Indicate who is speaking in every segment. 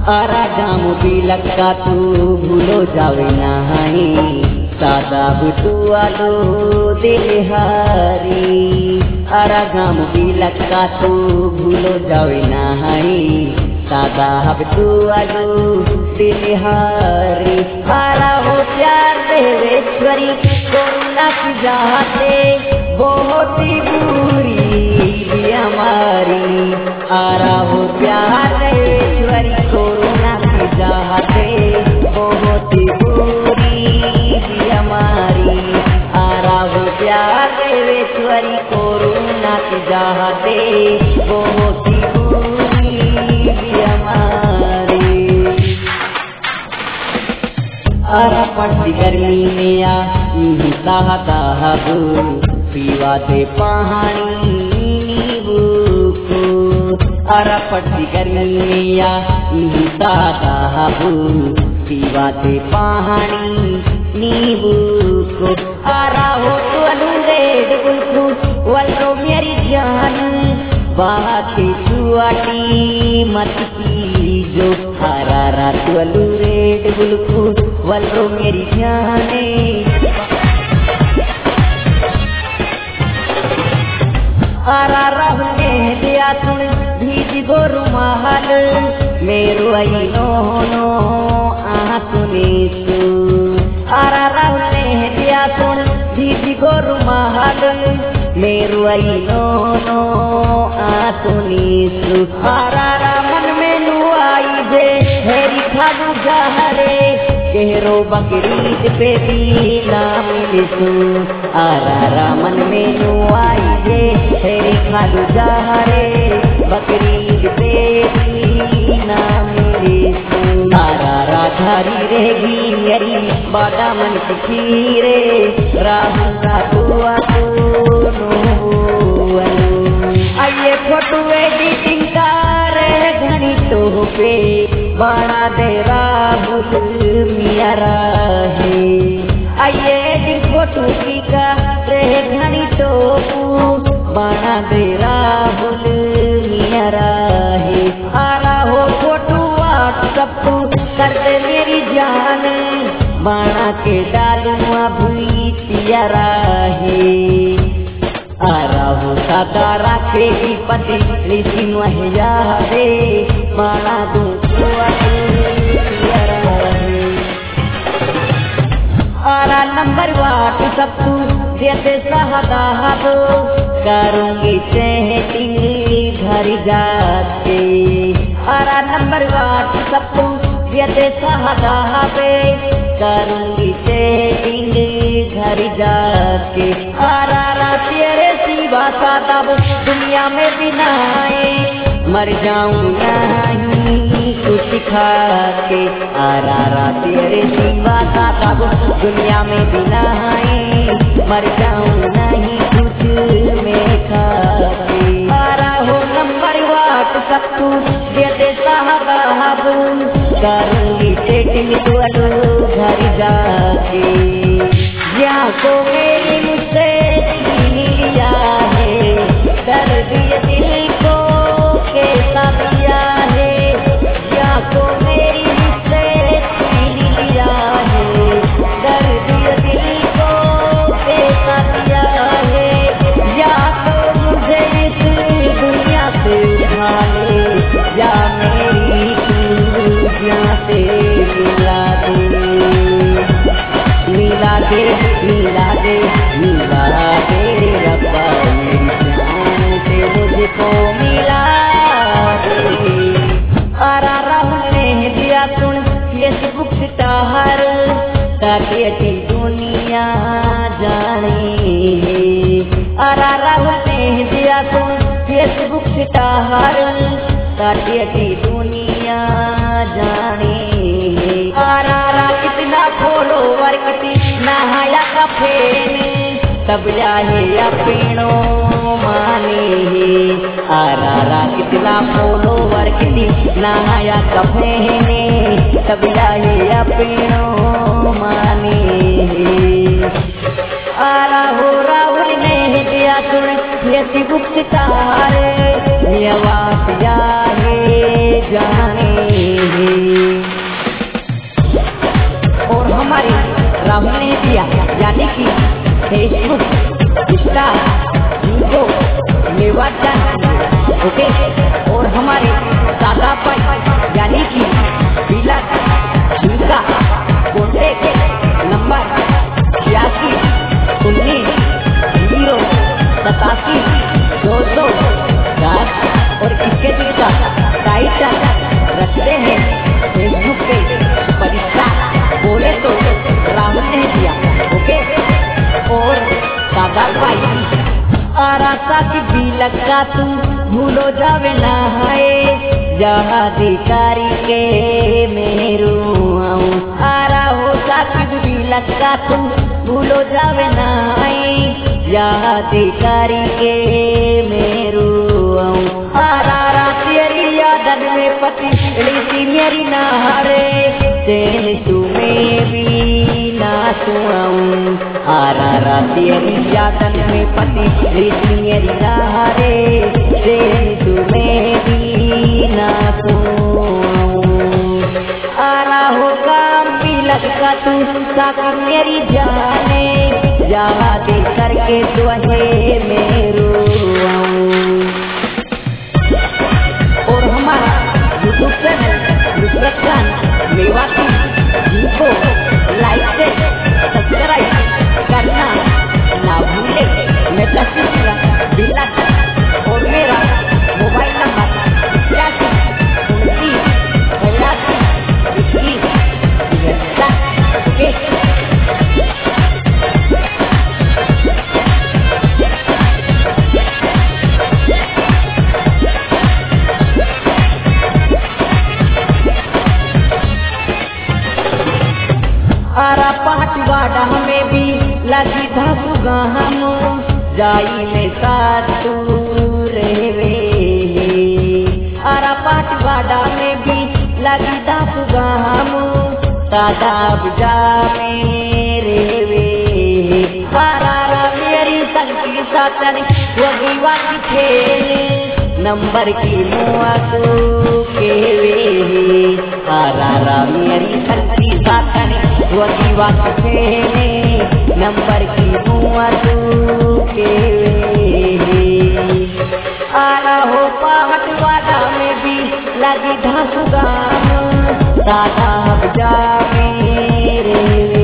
Speaker 1: आरा जाम तिलक का तू भूलो जावे नहीं, सादा बुतु आलो दिलहारी। आरा जाम तिलक का तू भूलो जावे नहीं, सादा बुतु आलो दिलहारी। आरा हो प्यार देवेश्वरी कोरोना की जाते बहुत ही बुरी हमारी। आरा हो प्यार देवेश्वरी कोरोना की जाते बहुत ही बुरी हमारी। आरा हो प्यार देवेश्वरी कोरोना की जाते बहुत ही बुरी हमारी। आरा पड़ती गर्मी में आ पीवा दे पानी नीबू। आरा पड़ती गर्मी में आ पीवा दे पानी नीबू को। आरा हो तो रेड बुलकू वल्लो मेरी जान बाकी छुआटी मत की जो। आरा रात वल्लू रेड बुलकू वल्लो मेरी जाने। आरा रहने दिया सुन भीज गो रुमाल मेरो आई नो आसुने सु। आरा रहने दिया सुन भीज गो रुमाल मेरो आई नो आसुने सु। आरा मन में नु आई जे हेरी खाडू जहरे केरो बकरीद पे भी ना मिलसू। आरा मन में नु आई जे हेरी खाडू जहरे बकरीद पे भी ना मिलसू। आरा धारी रहेगी मेरी बादा मन की खीरे राहु का दुआ आइए फोटो एडिटिंग का रे घनी तो पे बड़ा दे राहुल मियारा है। आइए एडिटिंग फोटो की का रे घनी तो बड़ा दे राहुल मियारा है। आरा हो फोटो व्हाट्सएप कर दे मेरी जान बना के डालूआ भूई प्यारा है। आरा हो सादा राखेगी पति लेकिन वह यादे बना दूं प्यारा है। आरा नंबर वाट सब तू देते साहब करूंगी चैटिंग घर जाके। आरा नंबर वाट सब तू देते साहब करूंगी चैटिंग घर जाके। आरा तेरे सिवा साहब दुनिया में भी नाए मर जाऊं नहीं कुछ खा के। आरा तेरे सिवा साहब दुनिया में भी नाए मर जाऊं नहीं कुछ में खा के। आरा हो नंबर वाट सब तू देते साहब करूंगी चैटिंग घर जाके। यहाँ को मेरी मुझसे लिया है दर्द ये दिल को कैसा दिया है। यहाँ को मेरी मुझसे लिया है दर्द ये दिल को कैसा दिया है। या तो मुझे इस दुनिया से उठा ले या मेरी दुनिया से मिला दे मिला दे मिला दे मिला दे रब्बा मेरी जान से मुझको मिला दे। आरा रहने दिया सुन फेसबुक स्टार ताकि अच्छी दुनिया जाने। आरा रहने दिया सुन फेसबुक स्टार ताकि अच्छी दुनिया जाने। आरा कितना फॉलोवर कितना हाया का फेन तब जाए अपनो माने। आरा कितना फॉलोवर कितना हाया का फेन तब जाए अपनो माने। आरा हो राहुल ने दिया सुन फेसबुक सितारे आवाज जाने जाने। साकी बिलक का तू भूलो जावे ना है जहाधिकारी के मेरू आऊं आरा हो साकी बिलक का तू भूलो जावे ना है जहाधिकारी के मेरू आऊं आरा तेरी यादन में पति लीसी मेरी नारे तेरे तुम्हें भी ना सुनाऊं आरा तेरी यादन में पति लीसी मेरी नारे तेरे तुम्हें भी ना सुनाऊं आरा हो काम भी लगता तू साकी मेरी जाने याद करके तुहे मेरो और हमारा यूट्यूब चैनल नुसरत खान मेवाती जिनको लाइक से सब्सक्राइब करना ना भूले। मैं तस्वीर बिलक और मेरा मोबाइल नंबर 81 आरा पाटवाड़ा में भी लगी धसुगा हम जाई में साथ तू रहवे आरा पाटवाड़ा में भी लगी धसुगा हम तादाब जा में रहवे आरा मेरी संगी सातन वही वाकी खेल नंबर की मुआ तो केवे आरा मेरी संगी सातन वही वाक खेले नंबर की मुआ तो केवे आरा हो पावटवाड़ा में भी लगी धसुगा दादा जा मेरे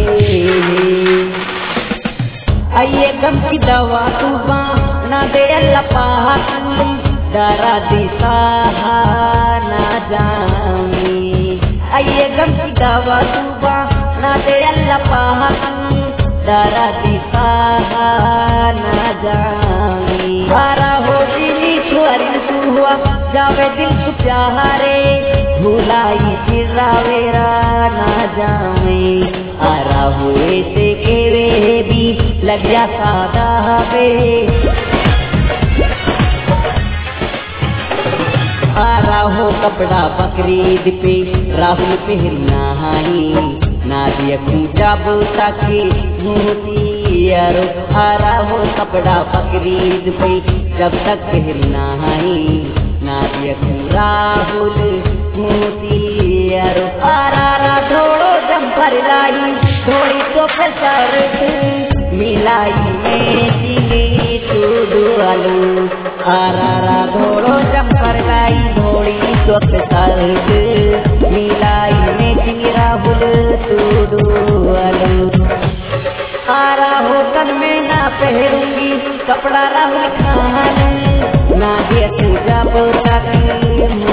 Speaker 1: आइए गम की दवा तू ना दे अल्लाह डरा दिशा ना जामी आइए गम की दवा तू ना दे अल्लाह डरा दिशा ना जामी आरा हो दिली छोरी सुआ जावे दिल को प्यारे भुलाई फिरावेरा ना जामे आरा हुए से केवे भी लग जा सादा बे आरा हो कपड़ा बकरीद पे राहुल पहनना है नादिया खूंचा बोता के मोती यारो आरा हो कपड़ा बकरीद पे जब तक पहनना है नादिया राहुल मोती यारो आरा धोड़ो जम्पर लाई थोड़ी तो सर मिलाई में दिली तू आलू आरा धोड़ो जम्पर लाई थोड़ी तो सर मिलाई में दिली राहुल तू आलू आरा हो तन में ना पहनूंगी कपड़ा राहुल खान ना दिया तू जब तक